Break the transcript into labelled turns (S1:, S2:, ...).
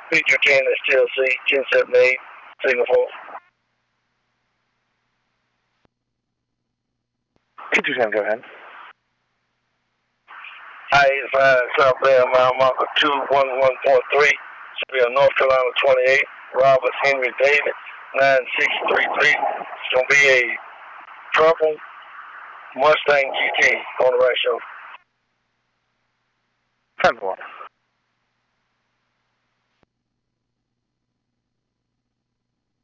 S1: Feature 10 STLC, 1078, Singapore.
S2: Feature 10, go ahead.
S1: I-85 South Bend, mile marker 21143. Should be a North Carolina 28. Robert Henry David, 9633. It's going to be a purple Mustang GT on the right shoulder.
S2: 10-4.